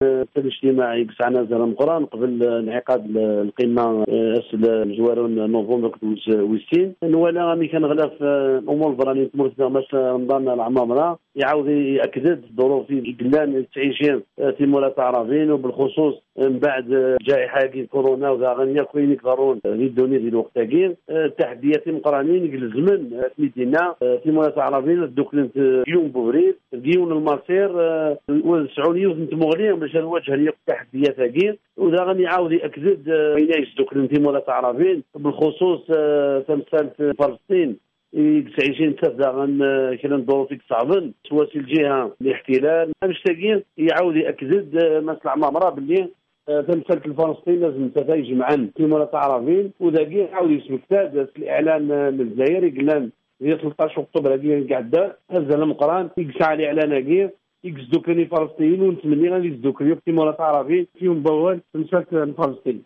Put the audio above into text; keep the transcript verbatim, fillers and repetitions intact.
الاجتماعي قسعنا زال مقران قبل انعقاد القمه اسل الجوارون نوفمبر وستين ولا مي كان غلاف الامور البرانيه مرتبطه مثلا رمضان العمامره يعاود ياكد ظروف قلان تعيشين في مولا عربين وبالخصوص من بعد جائحه كورونا وذا غنيا كوين يقدرون يدوني في الوقت كاين التحديات مقرانين الزمن ميدينا في مولا عربين دوكلنت يوم بوريد ديون المصير والسعوديه وتمغلين باش الوجه اللي التحديات كاين وذا غني يعاود ياكد ينايش دوكلنت في مولا عربين بالخصوص تمثال فلسطين عشرين تبدا غن كلام ظروف صعبا سواء الجهه الاحتلال مشتاقين يعاود ياكد مثل عمامره باللي تمثال الفلسطين لازم تتايج معا في مولا عربين وذاكي يعاود يسمكتاد الاعلان للجزائر قلنا هي ثلاثة عشر اكتوبر هذه قاعده هذا المقران يقسع الاعلان هكي يقصدوا كاني فلسطين ونتمنى غادي يقصدوا كاني في مولا عربي فيهم بوال تمثال فلسطين.